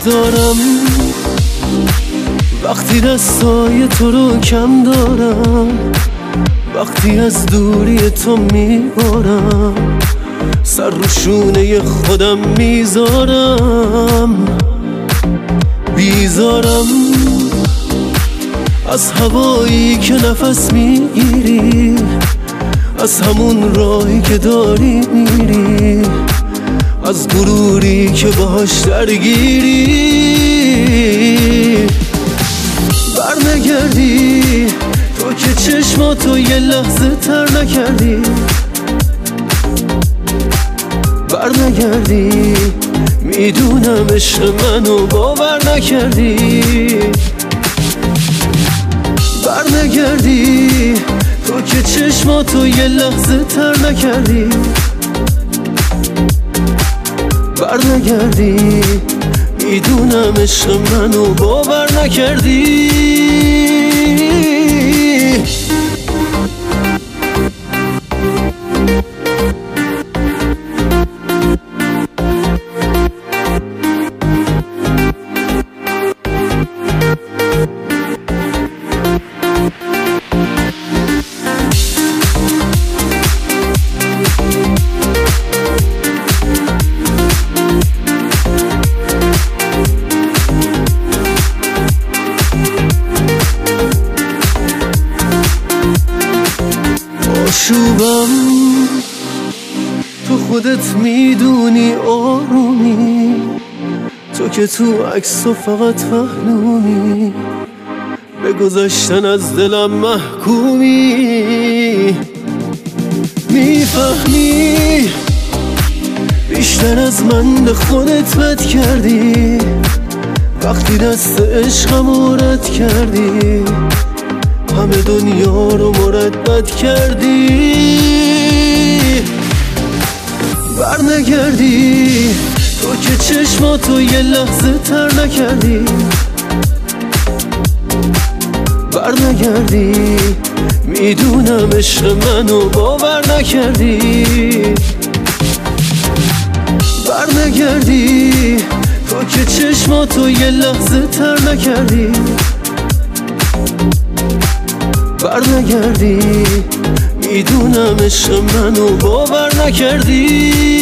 بیزارم وقتی دستای تو رو کم دارم، وقتی از دوری تو میبارم، سر رو شونه خودم میذارم. بیزارم از هوایی که نفس میگیری، از همون راهی که داری میری، از غروری که باهاش درگیری. برنگردی تو که چشماتو یه لحظه تر نکردی، برنگردی میدونم عشق منو باور نکردی. برنگردی تو که چشماتو یه لحظه تر نکردی، برنگردی میدونم عشق منو باور نکردی. آشوبم تو خودت میدونی آرومی، تو که تو عکسو فقط پهلومی، به گذشتن از دلم محکومی. میفهمی بیشتر از من به خودت بد کردی، وقتی دست عشقم رد کردی، همه دنیا رو مردد کردی. برنگردی تو که چشماتو یه لحظه تر نکردی، برنگردی میدونم عشق منو باور نکردی. برنگردی تو که چشماتو یه لحظه تر نکردی، برنگردی میدونم عشق منو باور نکردی.